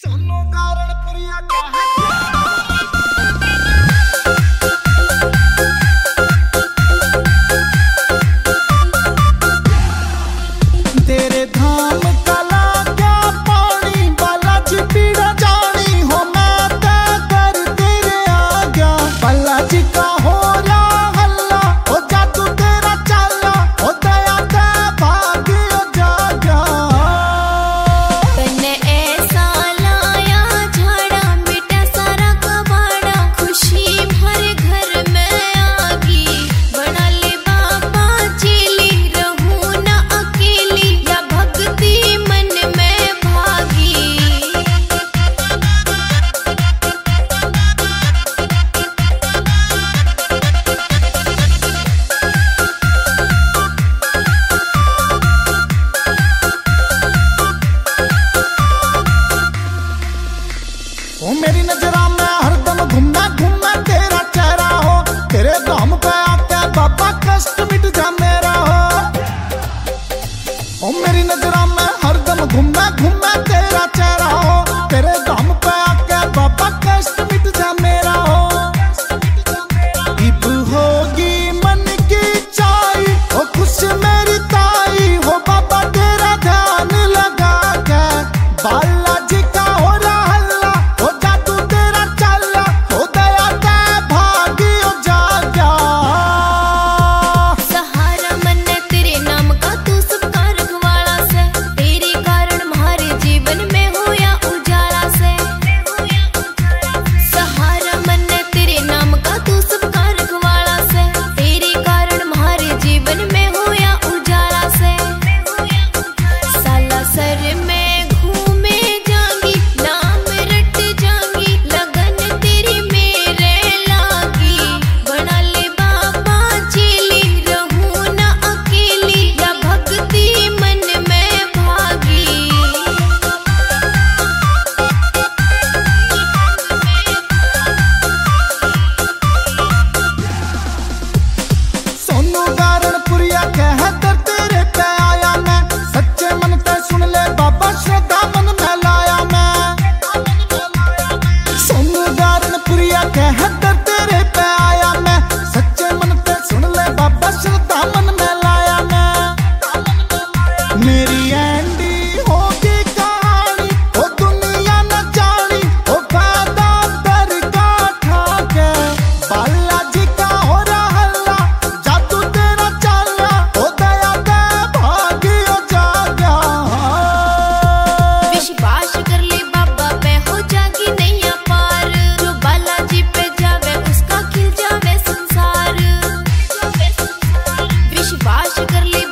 सोनो कारण प्रिया तेरे धाम कला क्या पानी बालाजी पीड़ा जानी हो मैं कर तेरे आ गया बालाजी का हो रहा हल्ला हो जादू तेरा चला हो दया दे भागी हो जागा तन्ने ऐसा लाया झाड़ा मिटा सारा कबाड़ा खुशी भरे घर में आगी बना ले बाबा चेली रहूं ना अकेली या भक्ति मन में भागी ओ मेरी नजरा में हरदम घूमना घूमना तेरा चेहरा हो तेरे धाम पे आके बाबा कष्ट मिट जा मेरा हो ओ मेरी नजरा में हरदम घूमना घूमना तेरा चेहरा हो तेरे धाम पे आके बाबा कष्ट मिट जा मेरा हो इब होगी मन की चाई हो खुश मेरी ताई हो बाबा तेरा ध्यान लगा के बालाजी का हो रहा हल्ला हो जादू तेरा चला हो दया दे भागी हो जागा सहारा मन है तेरे नाम का तू सबका रखवाला से तेरे कारण हमारे जीवन में होया उजाला से सहारा मन है तेरे नाम का तू सबका रखवाला से तेरे कारण हमारे जीवन में होया उजाला से साला सर में घूमे जागी नाम रट जागी लगन तेरी मेरे लागी बना ले बाबा चेली रहूं ना अकेली या भक्ति मन में भागी सोनू कारण पुरिया कह कर तेरे पे आया मैं सच्चे मन ते सुन ले बाबा श्रद्धा मन में लाया मैं सोनू कारण पुरिया कह कर तेरे पे आया मैं सच्चे मन ते सुन ले बाबा श्रद्धा मन में लाया मैं मेरी एंडी होगी कहानी ओ दुनिया न जानी ओ फायदा दर का ठाके बालाजी का हो रहा हल्ला जादू तेरा चला ओ दया दे भागी हो जागा विश्वास कर ले बाबा पे हो जागी नैया पार जो बालाजी पे जावे उसका खिल जावे संसार विश्वास कर ले